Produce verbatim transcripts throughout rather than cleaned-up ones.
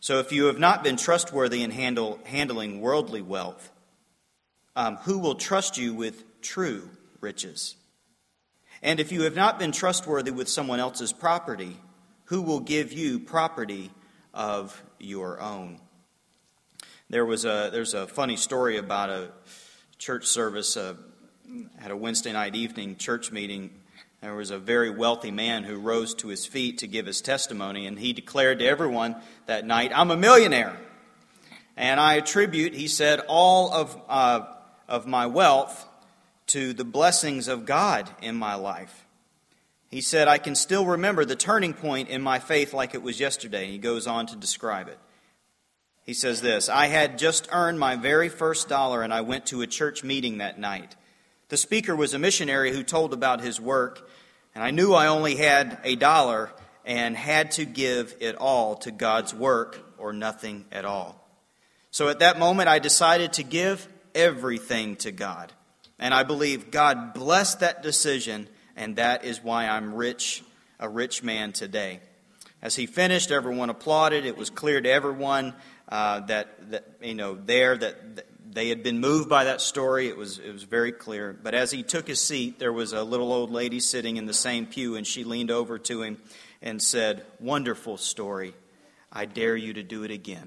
So if you have not been trustworthy in handle, handling worldly wealth, um, who will trust you with true riches? And if you have not been trustworthy with someone else's property, who will give you property of your own? There was a there's a funny story about a church service uh, at a Wednesday night evening church meeting. There was a very wealthy man who rose to his feet to give his testimony, and he declared to everyone that night, "I'm a millionaire, and I attribute," he said, "all of uh, of my wealth to the blessings of God in my life." He said, "I can still remember the turning point in my faith like it was yesterday." He goes on to describe it. He says this, "I had just earned my very first dollar, and I went to a church meeting that night. The speaker was a missionary who told about his work, and I knew I only had a dollar and had to give it all to God's work or nothing at all. So at that moment, I decided to give everything to God. And I believe God blessed that decision, and that is why I'm rich, a rich man today." As he finished, everyone applauded. It was clear to everyone uh, that, that, you know, there that, that they had been moved by that story. It was, it was very clear. But as he took his seat, there was a little old lady sitting in the same pew, and she leaned over to him and said, "Wonderful story. I dare you to do it again."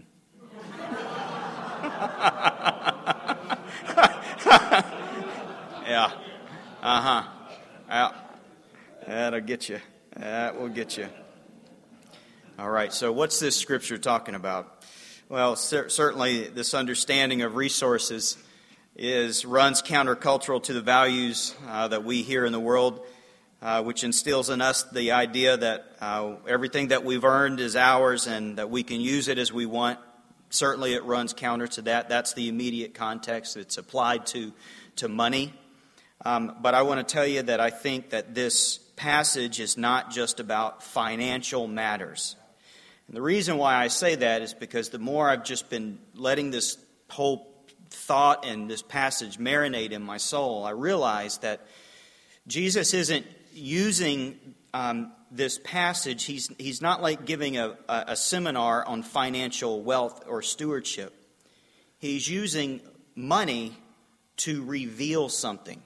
Yeah. Uh-huh. Yeah. That'll get you. That will get you. All right, so what's this scripture talking about? Well, cer- certainly this understanding of resources is runs countercultural to the values uh, that we hear in the world, uh, which instills in us the idea that uh, everything that we've earned is ours and that we can use it as we want. Certainly it runs counter to that. That's the immediate context. It's applied to, to money. Um, but I want to tell you that I think that this passage is not just about financial matters. And the reason why I say that is because the more I've just been letting this whole thought and this passage marinate in my soul, I realize that Jesus isn't using um, this passage. He's, he's not like giving a, a, a seminar on financial wealth or stewardship. He's using money to reveal something.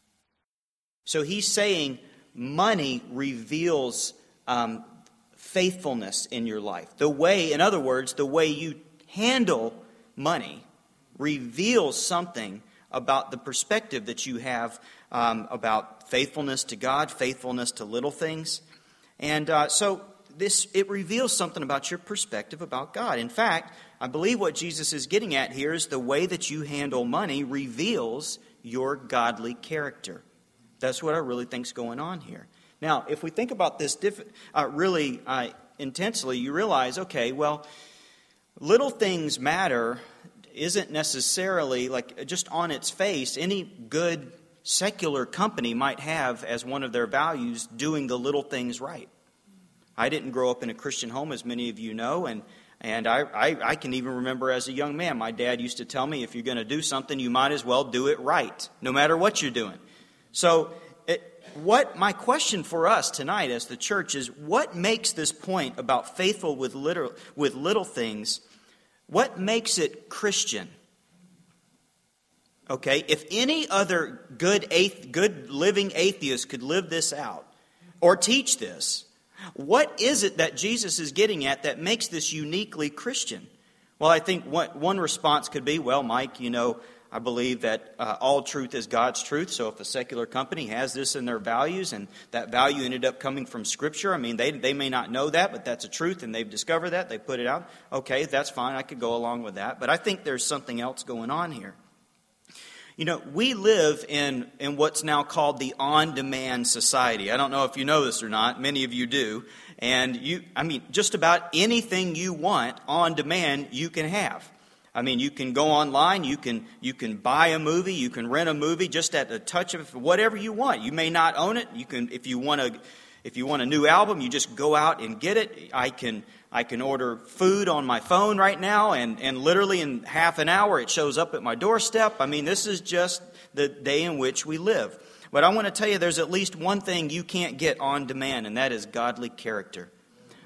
So he's saying money reveals um, faithfulness in your life. The way, in other words, the way you handle money reveals something about the perspective that you have um, about faithfulness to God, faithfulness to little things. And uh, so this it reveals something about your perspective about God. In fact, I believe what Jesus is getting at here is the way that you handle money reveals your godly character. That's what I really think is going on here. Now, if we think about this diff- uh, really uh, intensely, you realize, okay, well, little things matter isn't necessarily, like just on its face, any good secular company might have as one of their values doing the little things right. I didn't grow up in a Christian home, as many of you know, and and I, I, I can even remember as a young man, my dad used to tell me, if you're going to do something, you might as well do it right, no matter what you're doing. So it, what my question for us tonight as the church is, what makes this point about faithful with little, with little things, what makes it Christian? Okay, if any other good athe- good living atheist could live this out or teach this, what is it that Jesus is getting at that makes this uniquely Christian? Well, I think one, one response could be, well, Mike, you know, I believe that uh, all truth is God's truth. So if a secular company has this in their values and that value ended up coming from Scripture, I mean, they they may not know that, but that's a truth and they've discovered that. They put it out. Okay, that's fine. I could go along with that. But I think there's something else going on here. You know, we live in, in what's now called the on-demand society. I don't know if you know this or not. Many of you do. And you, I mean, just about anything you want on demand, you can have. I mean, you can go online, you can you can buy a movie, you can rent a movie just at the touch of whatever you want. You may not own it. You can, if you want a, if you want a new album, you just go out and get it. I can I can order food on my phone right now, and, and literally in half an hour it shows up at my doorstep. I mean, this is just the day in which we live. But I want to tell you, there's at least one thing you can't get on demand, and that is godly character.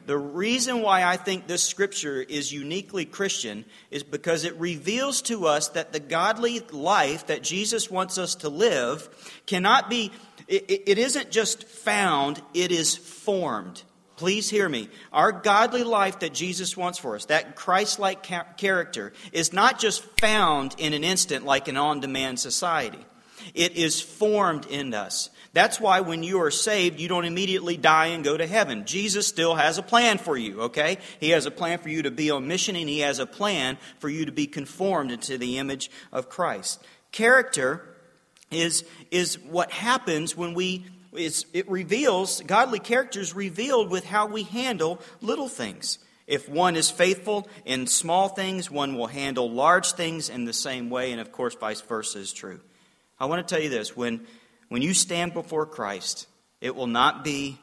The reason why I think this scripture is uniquely Christian is because it reveals to us that the godly life that Jesus wants us to live cannot be, it, it isn't just found, it is formed. Please hear me. Our godly life that Jesus wants for us, that Christ-like ca- character, is not just found in an instant like an on-demand society. It is formed in us. That's why when you are saved, you don't immediately die and go to heaven. Jesus still has a plan for you, okay? He has a plan for you to be on mission, and He has a plan for you to be conformed into the image of Christ. Character is, is what happens when we, is, it reveals, godly character is revealed with how we handle little things. If one is faithful in small things, one will handle large things in the same way, and of course vice versa is true. I want to tell you this, when When you stand before Christ, it will not be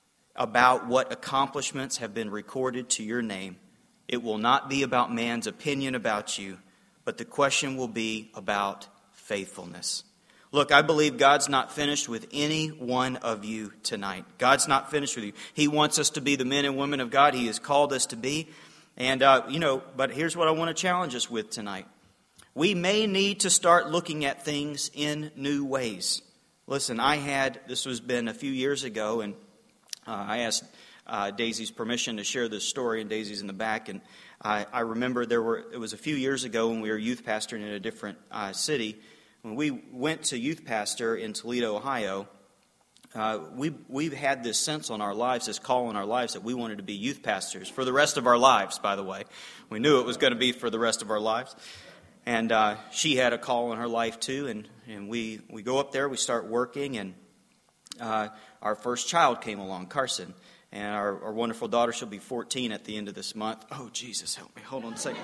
about what accomplishments have been recorded to your name. It will not be about man's opinion about you, but the question will be about faithfulness. Look, I believe God's not finished with any one of you tonight. God's not finished with you. He wants us to be the men and women of God He has called us to be. And, uh, you know, but here's what I want to challenge us with tonight. We may need to start looking at things in new ways. Listen, I had, this was been a few years ago, and uh, I asked uh, Daisy's permission to share this story, and Daisy's in the back. And I, I remember there were, it was a few years ago when we were youth pastoring in a different uh, city. When we went to youth pastor in Toledo, Ohio, uh, we, we've had this sense on our lives, this call on our lives that we wanted to be youth pastors for the rest of our lives, by the way. We knew it was going to be for the rest of our lives. And uh, she had a call in her life too, and, and we, we go up there, we start working, and uh, our first child came along, Carson. And our, our wonderful daughter, she'll be fourteen at the end of this month. Oh, Jesus, help me. Hold on a second.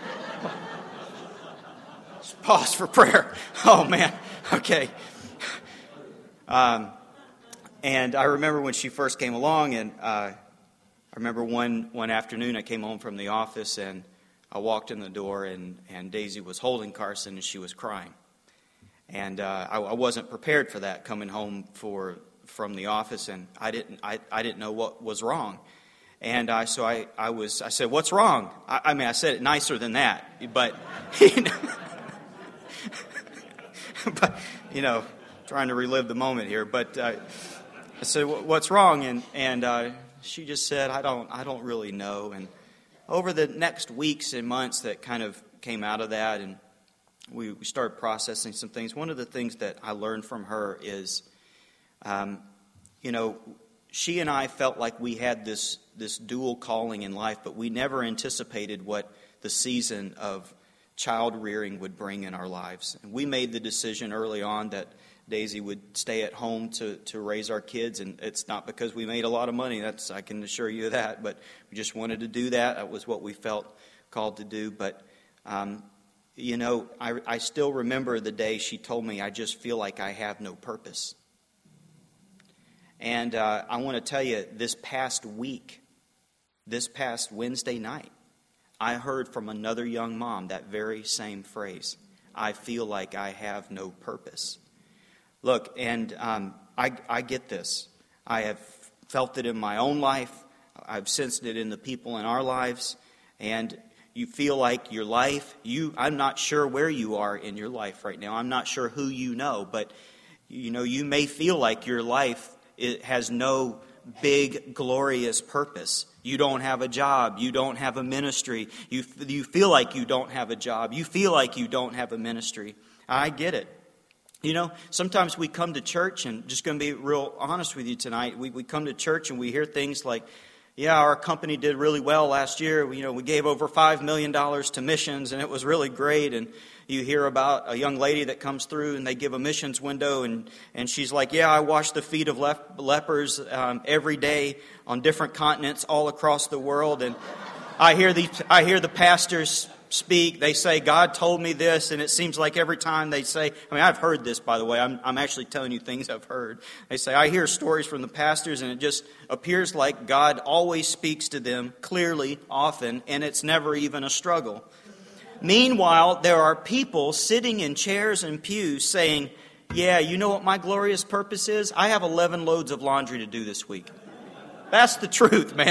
Just pause for prayer. Oh, man. Okay. Um, and I remember when she first came along, and uh, I remember one, one afternoon I came home from the office, and I walked in the door, and, and Daisy was holding Carson, and she was crying. And uh, I, I wasn't prepared for that coming home for from the office, and I didn't I, I didn't know what was wrong. And I so I, I was I said, "What's wrong?" I, I mean, I said it nicer than that, but you know, but you know, trying to relive the moment here. But uh, I said, "What's wrong?" And and uh, she just said, "I don't I don't really know." And over the next weeks and months that kind of came out of that, and we, we started processing some things. One of the things that I learned from her is, um, you know, she and I felt like we had this, this dual calling in life, but we never anticipated what the season of child rearing would bring in our lives. And we made the decision early on that Daisy would stay at home to, to raise our kids, and it's not because we made a lot of money. That's I can assure you of that, but we just wanted to do that. That was what we felt called to do. But, um, you know, I, I still remember the day she told me, "I just feel like I have no purpose." And uh, I want to tell you, this past week, this past Wednesday night, I heard from another young mom that very same phrase. "I feel like I have no purpose." Look, and um, I, I get this. I have felt it in my own life. I've sensed it in the people in our lives. And you feel like your life, you I'm not sure where you are in your life right now. I'm not sure who you know. But, you know, you may feel like your life it has no big, glorious purpose. You don't have a job. You don't have a ministry. You, you feel like you don't have a job. You feel like you don't have a ministry. I get it. You know, sometimes we come to church, and just going to be real honest with you tonight, we, we come to church and we hear things like, yeah, our company did really well last year. We, you know, we gave over five million dollars to missions, and it was really great. And you hear about a young lady that comes through, and they give a missions window, and, and she's like, yeah, I wash the feet of lep- lepers um, every day on different continents all across the world. And I hear the, I hear the pastors speak, they say, God told me this, and it seems like every time they say, I mean, I've heard this, by the way, I'm, I'm actually telling you things I've heard. They say, I hear stories from the pastors, and it just appears like God always speaks to them clearly, often, and it's never even a struggle. Meanwhile, there are people sitting in chairs and pews saying, yeah, you know what my glorious purpose is? I have eleven loads of laundry to do this week. That's the truth, man.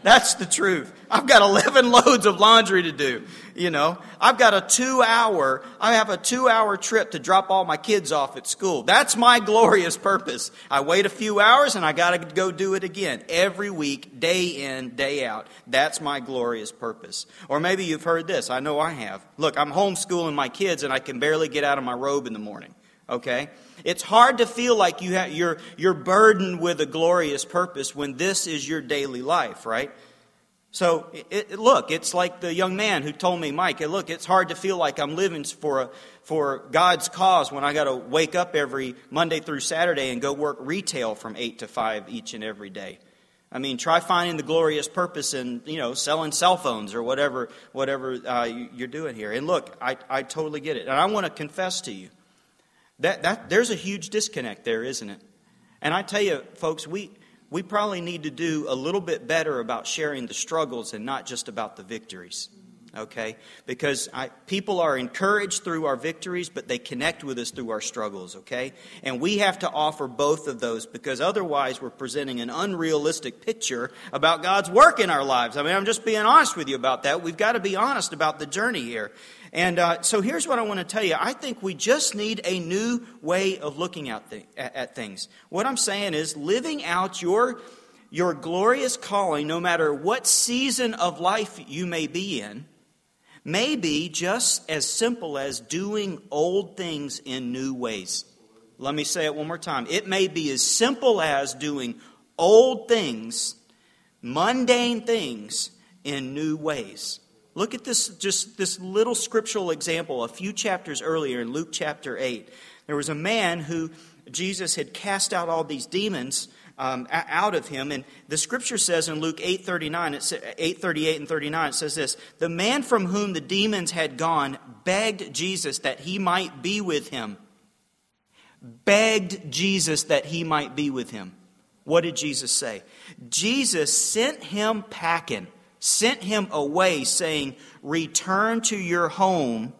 That's the truth. I've got eleven loads of laundry to do. You know, I've got a two hour, I have a two hour trip to drop all my kids off at school. That's my glorious purpose. I wait a few hours and I got to go do it again every week, day in, day out. That's my glorious purpose. Or maybe you've heard this. I know I have. Look, I'm homeschooling my kids and I can barely get out of my robe in the morning. Okay? It's hard to feel like you have, you're, you're burdened with a glorious purpose when this is your daily life, right? So, it, it, look, it's like the young man who told me, Mike, look, it's hard to feel like I'm living for a, for God's cause when I got to wake up every Monday through Saturday and go work retail from eight to five each and every day. I mean, try finding the glorious purpose in, you know, selling cell phones or whatever whatever uh, you're doing here. And look, I, I totally get it. And I want to confess to you, That that there's a huge disconnect there, isn't it? And I tell you, folks, we we probably need to do a little bit better about sharing the struggles and not just about the victories. Okay? Because I, people are encouraged through our victories, but they connect with us through our struggles, okay? And we have to offer both of those because otherwise we're presenting an unrealistic picture about God's work in our lives. I mean, I'm just being honest with you about that. We've got to be honest about the journey here. And uh, so here's what I want to tell you. I think we just need a new way of looking at, th- at things. What I'm saying is living out your, your glorious calling, no matter what season of life you may be in, may be just as simple as doing old things in new ways. Let me say it one more time. It may be as simple as doing old things, mundane things, in new ways. Look at this, just this little scriptural example a few chapters earlier in Luke chapter eight. There was a man who Jesus had cast out all these demons um, out of him. And the scripture says in Luke eight thirty-nine, it's eight thirty-eight and thirty-nine, it says this: the man from whom the demons had gone begged Jesus that he might be with him. Begged Jesus that he might be with him. What did Jesus say? Jesus sent him packing. Sent him away saying, return to your home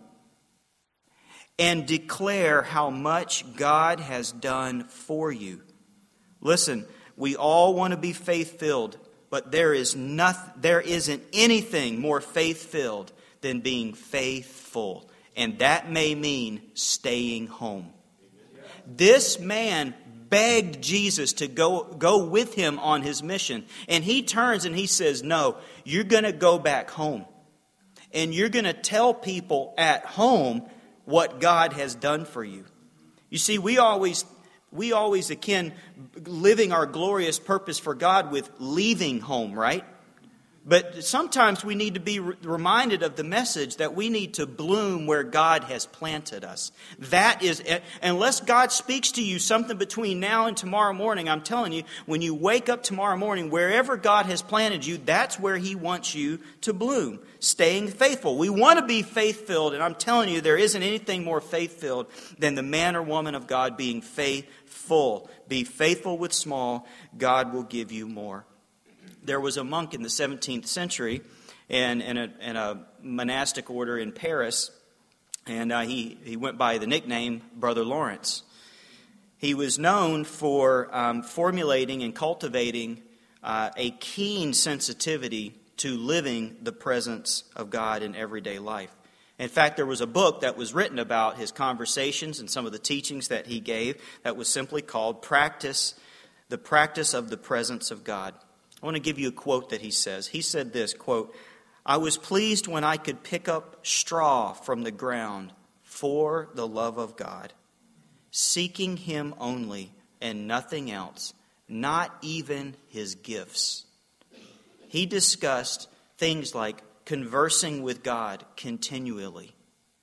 and declare how much God has done for you. Listen, we all want to be faith-filled, but there is nothing, there isn't anything more faith-filled than being faithful. And that may mean staying home. This man begged Jesus to go, go with him on his mission. And he turns and he says, no, you're going to go back home. And you're going to tell people at home what God has done for you. You see, we always, we always akin living our glorious purpose for God with leaving home, right? But sometimes we need to be reminded of the message that we need to bloom where God has planted us. That is, unless God speaks to you something between now and tomorrow morning, I'm telling you, when you wake up tomorrow morning, wherever God has planted you, that's where He wants you to bloom. Staying faithful. We want to be faith-filled, and I'm telling you, there isn't anything more faith-filled than the man or woman of God being faithful. Be faithful with small, God will give you more. There was a monk in the seventeenth century in, in, a, in a monastic order in Paris, and uh, he, he went by the nickname Brother Lawrence. He was known for um, formulating and cultivating uh, a keen sensitivity to living the presence of God in everyday life. In fact, there was a book that was written about his conversations and some of the teachings that he gave that was simply called Practice, the Practice of the Presence of God. I want to give you a quote that he says. He said this, quote, I was pleased when I could pick up straw from the ground for the love of God, seeking Him only and nothing else, not even His gifts. He discussed things like conversing with God continually.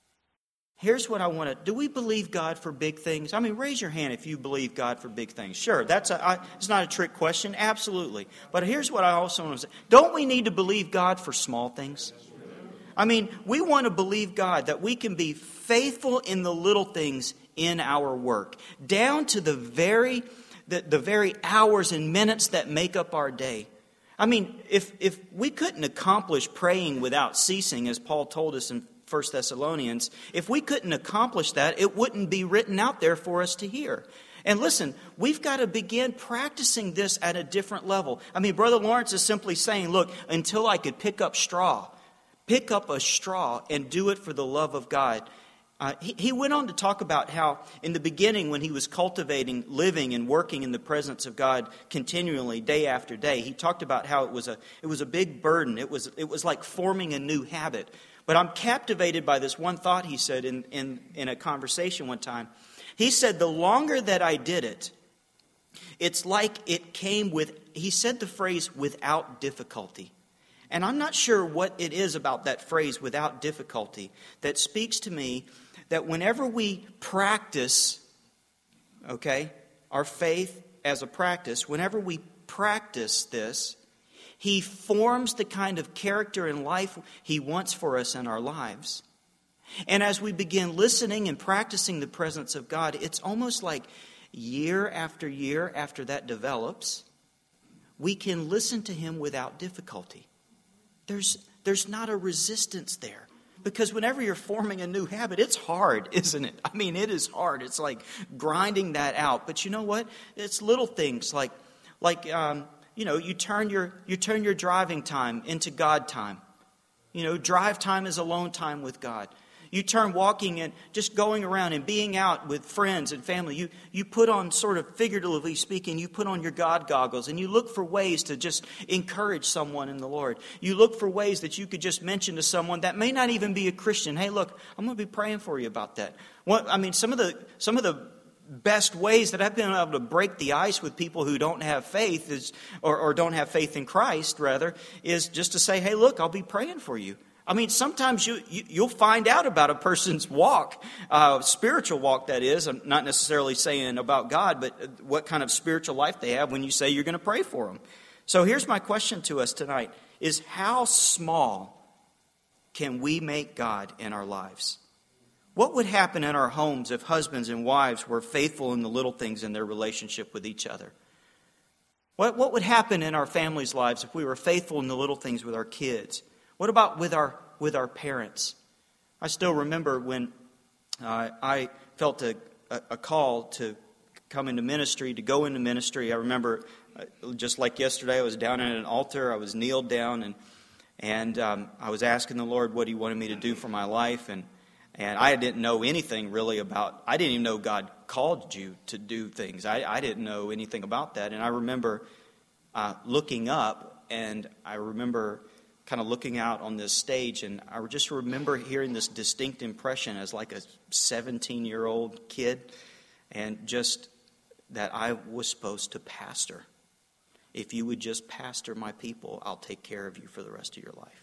Here's what I want to... Do we believe God for big things? I mean, raise your hand if you believe God for big things. Sure, that's a, I, it's not a trick question. Absolutely. But here's what I also want to say. Don't we need to believe God for small things? I mean, we want to believe God that we can be faithful in the little things in our work, down to the very, the, the very hours and minutes that make up our day. I mean, if if we couldn't accomplish praying without ceasing, as Paul told us in First Thessalonians, if we couldn't accomplish that, it wouldn't be written out there for us to hear. And listen, we've got to begin practicing this at a different level. I mean, Brother Lawrence is simply saying, look, until I could pick up straw, pick up a straw and do it for the love of God. Uh, he, he went on to talk about how in the beginning when he was cultivating, living and working in the presence of God continually day after day, he talked about how it was a it was a big burden. It was it was like forming a new habit. But I'm captivated by this one thought he said in, in, in a conversation one time. He said, the longer that I did it, it's like it came with, he said the phrase, without difficulty. And I'm not sure what it is about that phrase, without difficulty, that speaks to me that whenever we practice, okay, our faith as a practice, whenever we practice this, He forms the kind of character and life He wants for us in our lives. And as we begin listening and practicing the presence of God, it's almost like year after year after that develops, we can listen to Him without difficulty. There's, there's not a resistance there. Because whenever you're forming a new habit, it's hard, isn't it? I mean, it is hard. It's like grinding that out. But you know what? It's little things like, like um, you know, you turn your you turn your driving time into God time. You know, drive time is alone time with God. You turn walking and just going around and being out with friends and family. You you put on, sort of figuratively speaking, you put on your God goggles and you look for ways to just encourage someone in the Lord. You look for ways that you could just mention to someone that may not even be a Christian. Hey, look, I'm going to be praying for you about that. What, I mean, some of the some of the best ways that I've been able to break the ice with people who don't have faith is, or, or don't have faith in Christ, rather, is just to say, hey, look, I'll be praying for you. I mean, sometimes you, you, you'll find out about a person's walk, uh, spiritual walk, that is. I'm not necessarily saying about God, but what kind of spiritual life they have when you say you're going to pray for them. So here's my question to us tonight, is how small can we make God in our lives? What would happen in our homes if husbands and wives were faithful in the little things in their relationship with each other? What, what would happen in our families' lives if we were faithful in the little things with our kids? What about with our with our parents? I still remember when uh, I felt a, a, a call to come into ministry, to go into ministry. I remember uh, just like yesterday, I was down at an altar. I was kneeled down, and and um, I was asking the Lord what He wanted me to do for my life. And, and I didn't know anything really about, I didn't even know God called you to do things. I, I didn't know anything about that. And I remember uh, looking up, and I remember kind of looking out on this stage, and I just remember hearing this distinct impression as like a seventeen-year-old kid, and just that I was supposed to pastor. If you would just pastor my people, I'll take care of you for the rest of your life.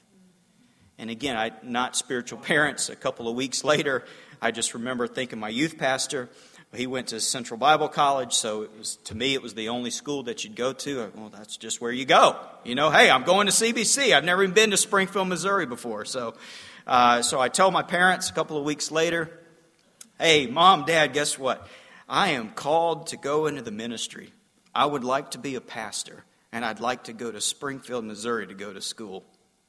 And again, I not spiritual parents. A couple of weeks later, I just remember thinking my youth pastor, he went to Central Bible College, so it was, to me, it was the only school that you'd go to. Well, that's just where you go. You know, hey, I'm going to C B C. I've never even been to Springfield, Missouri before. So uh, so I tell my parents a couple of weeks later, hey, Mom, Dad, guess what? I am called to go into the ministry. I would like to be a pastor, and I'd like to go to Springfield, Missouri to go to school.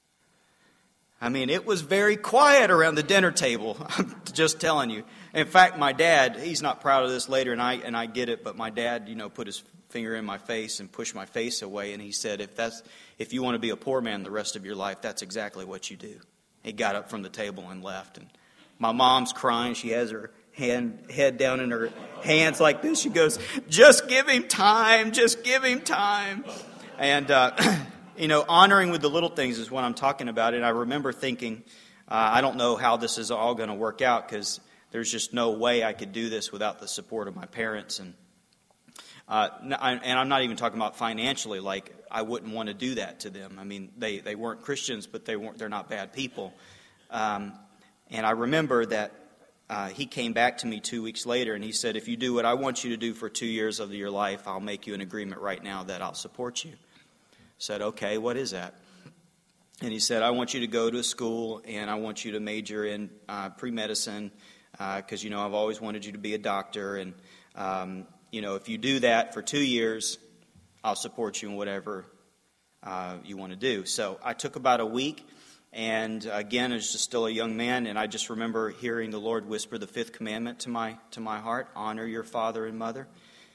I mean, it was very quiet around the dinner table. I'm just telling you. In fact, my dad, he's not proud of this later, and I and I get it, but my dad, you know, put his finger in my face and pushed my face away, and he said, if that's if you want to be a poor man the rest of your life, that's exactly what you do. He got up from the table and left. And my mom's crying. She has her hand head down in her hands like this. She goes, just give him time. Just give him time. And, uh, you know, honoring with the little things is what I'm talking about. And I remember thinking, uh, I don't know how this is all going to work out, because there's just no way I could do this without the support of my parents. And uh, and I'm not even talking about financially. Like, I wouldn't want to do that to them. I mean, they, they weren't Christians, but they weren't. They're not bad people. Um, and I remember that uh, he came back to me two weeks later, and he said, if you do what I want you to do for two years of your life, I'll make you an agreement right now that I'll support you. I said, okay, what is that? And he said, I want you to go to school, and I want you to major in uh, pre-medicine, because, uh, you know, I've always wanted you to be a doctor. And, um, you know, if you do that for two years, I'll support you in whatever uh, you want to do. So I took about a week. And again, I was just still a young man, and I just remember hearing the Lord whisper the fifth commandment to my to my heart: honor your father and mother.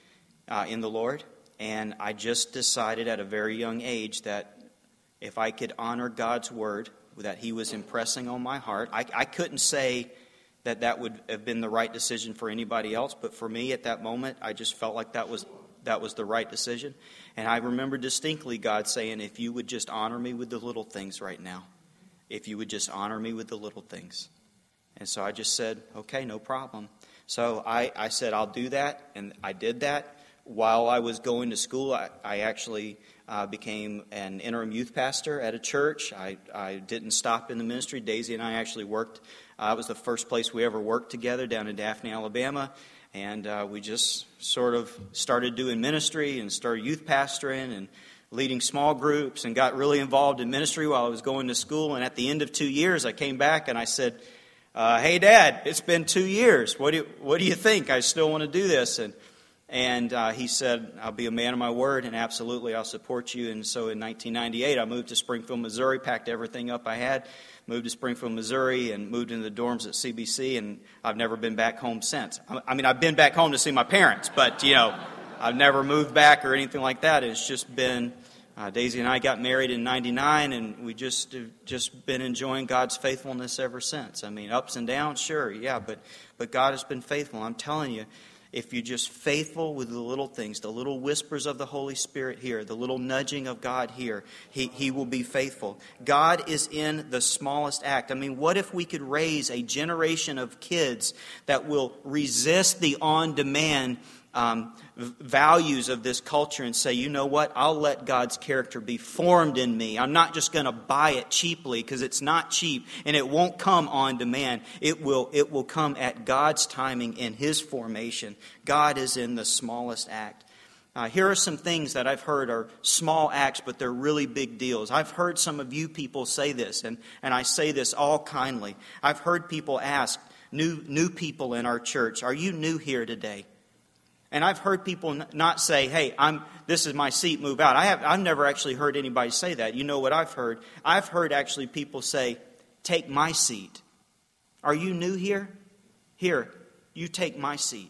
uh, in the Lord, and I just decided at a very young age that if I could honor God's word that He was impressing on my heart, I, I couldn't say that that would have been the right decision for anybody else, but for me at that moment, I just felt like that was that was the right decision. And I remember distinctly God saying, if you would just honor me with the little things right now, if you would just honor me with the little things. And so I just said, okay, no problem. So I, I said, I'll do that, and I did that. While I was going to school, I, I actually uh, became an interim youth pastor at a church. I, I didn't stop in the ministry. Daisy and I actually worked. Uh, it was the first place we ever worked together down in Daphne, Alabama. And uh, we just sort of started doing ministry and started youth pastoring and leading small groups and got really involved in ministry while I was going to school. And at the end of two years, I came back and I said, uh, hey, Dad, it's been two years. What do you, what do you think? I still want to do this. And And uh, he said, I'll be a man of my word, and absolutely I'll support you. And so in nineteen ninety-eight, I moved to Springfield, Missouri, packed everything up I had, moved to Springfield, Missouri, and moved into the dorms at C B C, and I've never been back home since. I mean, I've been back home to see my parents, but, you know, I've never moved back or anything like that. It's just been, uh, Daisy and I got married in ninety-nine, and we just have just been enjoying God's faithfulness ever since. I mean, ups and downs, sure, yeah, but, but God has been faithful. I'm telling you, if you're just faithful with the little things, the little whispers of the Holy Spirit here, the little nudging of God here, He, he will be faithful. God is in the smallest act. I mean, what if we could raise a generation of kids that will resist the on-demand um, values of this culture and say, you know what, I'll let God's character be formed in me. I'm not just going to buy it cheaply because it's not cheap and it won't come on demand. It will, it will come at God's timing in His formation. God is in the smallest act. Uh, here are some things that I've heard are small acts, but they're really big deals. I've heard some of you people say this, and, and I say this all kindly. I've heard people ask, new, new people in our church, are you new here today? And I've heard people not say, hey, I'm. this is my seat, move out. I have, I've never actually heard anybody say that. You know what I've heard? I've heard actually people say, take my seat. Are you new here? Here, you take my seat.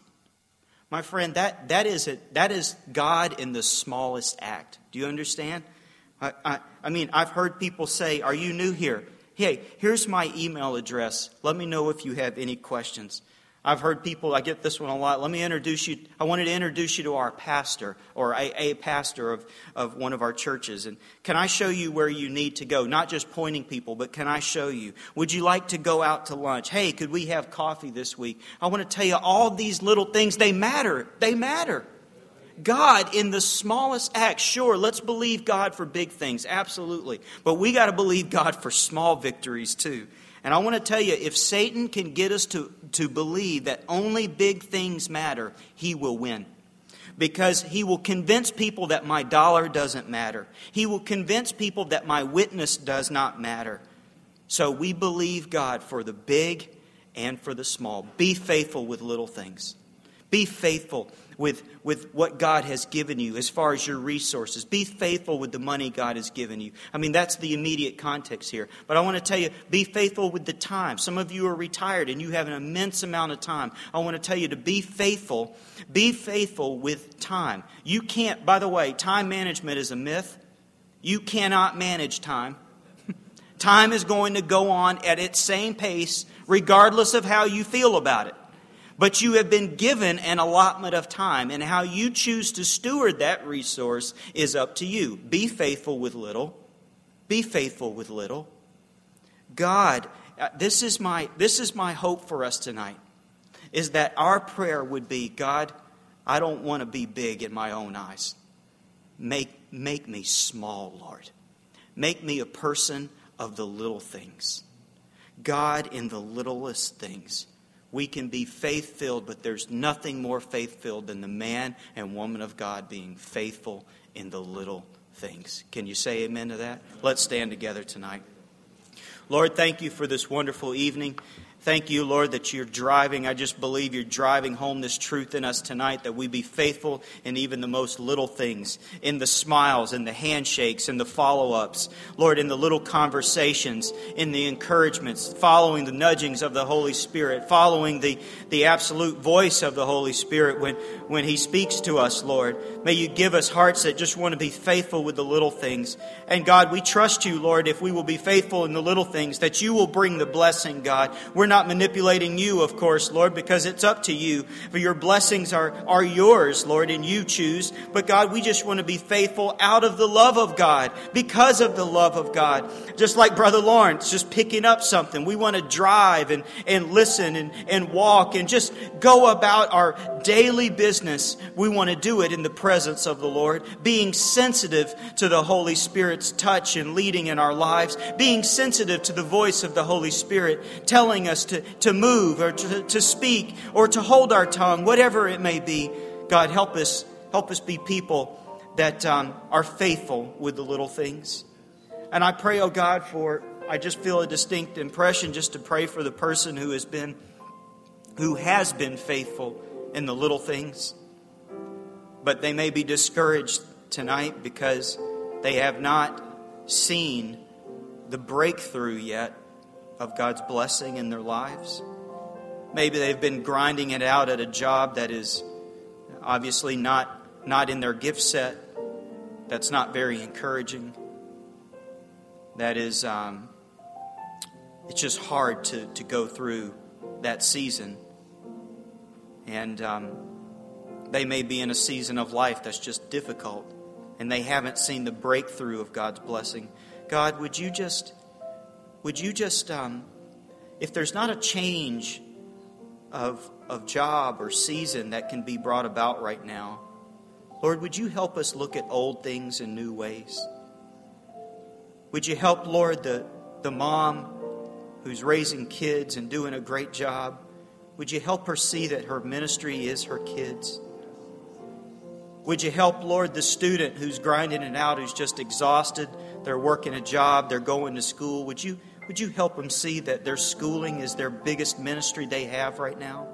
My friend, that, that, is, a, that is God in the smallest act. Do you understand? I, I, I mean, I've heard people say, are you new here? Hey, here's my email address. Let me know if you have any questions. I've heard people, I get this one a lot, let me introduce you, I wanted to introduce you to our pastor, or a, a pastor of, of one of our churches. And can I show you where you need to go? Not just pointing people, but can I show you? Would you like to go out to lunch? Hey, could we have coffee this week? I want to tell you all these little things, they matter. They matter. God in the smallest act, sure, let's believe God for big things, absolutely. But we got to believe God for small victories too. And I want to tell you, if Satan can get us to, to believe that only big things matter, he will win. Because he will convince people that my dollar doesn't matter. He will convince people that my witness does not matter. So we believe God for the big and for the small. Be faithful with little things. Be faithful with, with what God has given you as far as your resources. Be faithful with the money God has given you. I mean, that's the immediate context here. But I want to tell you, be faithful with the time. Some of you are retired and you have an immense amount of time. I want to tell you to be faithful. Be faithful with time. You can't, by the way, time management is a myth. You cannot manage time. Time is going to go on at its same pace regardless of how you feel about it. But you have been given an allotment of time, and how you choose to steward that resource is up to you. Be faithful with little. Be faithful with little. God, this is my this is my hope for us tonight, is that our prayer would be, God, I don't want to be big in my own eyes. Make, make me small, Lord. Make me a person of the little things. God, in the littlest things. We can be faith-filled, but there's nothing more faith-filled than the man and woman of God being faithful in the little things. Can you say amen to that? Let's stand together tonight. Lord, thank you for this wonderful evening. Thank you, Lord, that you're driving. I just believe you're driving home this truth in us tonight, that we be faithful in even the most little things, in the smiles, in the handshakes, in the follow-ups. Lord, in the little conversations, in the encouragements, following the nudgings of the Holy Spirit, following the, the absolute voice of the Holy Spirit when, when He speaks to us, Lord. May you give us hearts that just want to be faithful with the little things. And God, we trust you, Lord, if we will be faithful in the little things, that you will bring the blessing, God. We're not manipulating you, of course, Lord, because it's up to you. For your blessings are, are yours, Lord, and you choose. But God, we just want to be faithful out of the love of God, because of the love of God. Just like Brother Lawrence, just picking up something. We want to drive and, and listen and, and walk and just go about our daily business. We want to do it in the presence of the Lord, being sensitive to the Holy Spirit's touch and leading in our lives, being sensitive to the voice of the Holy Spirit, telling us to, to move or to, to speak or to hold our tongue, whatever it may be. God, help us, help us be people that um, are faithful with the little things. And I pray, oh God, for, I just feel a distinct impression just to pray for the person who has been, who has been faithful in the little things. But they may be discouraged tonight because they have not seen the breakthrough yet of God's blessing in their lives. Maybe they've been grinding it out at a job that is obviously not, not in their gift set. That's not very encouraging. That is, um, it's just hard to, to go through that season. And um, they may be in a season of life that's just difficult, and they haven't seen the breakthrough of God's blessing. God, would you just, would you just, um, if there's not a change of of job or season that can be brought about right now, Lord, would you help us look at old things in new ways? Would you help, Lord, the, the mom who's raising kids and doing a great job? Would you help her see that her ministry is her kids? Would you help, Lord, the student who's grinding it out, who's just exhausted? They're working a job, they're going to school. Would you, would you help them see that their schooling is their biggest ministry they have right now?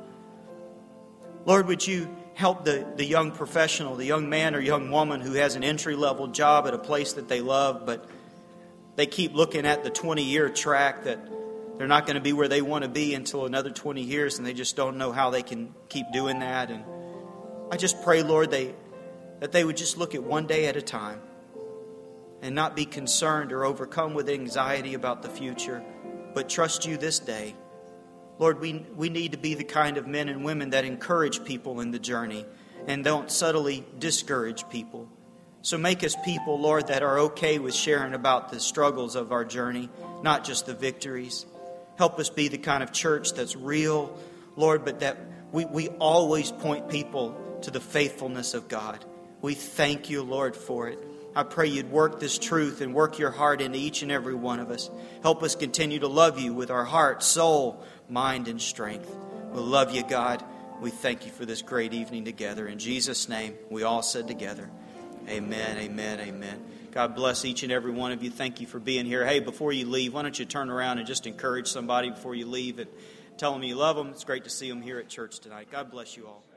Lord, would you help the, the young professional, the young man or young woman who has an entry-level job at a place that they love, but they keep looking at the twenty-year track that they're not going to be where they want to be until another twenty years, and they just don't know how they can keep doing that. And I just pray, Lord, they that they would just look at one day at a time and not be concerned or overcome with anxiety about the future, but trust you this day. Lord, we, we need to be the kind of men and women that encourage people in the journey and don't subtly discourage people. So make us people, Lord, that are okay with sharing about the struggles of our journey, not just the victories. Help us be the kind of church that's real, Lord, but that we, we always point people to the faithfulness of God. We thank you, Lord, for it. I pray you'd work this truth and work your heart into each and every one of us. Help us continue to love you with our heart, soul, mind, and strength. We love you, God. We thank you for this great evening together. In Jesus' name, we all said together, amen, amen, amen. God bless each and every one of you. Thank you for being here. Hey, before you leave, why don't you turn around and just encourage somebody before you leave and tell them you love them. It's great to see them here at church tonight. God bless you all.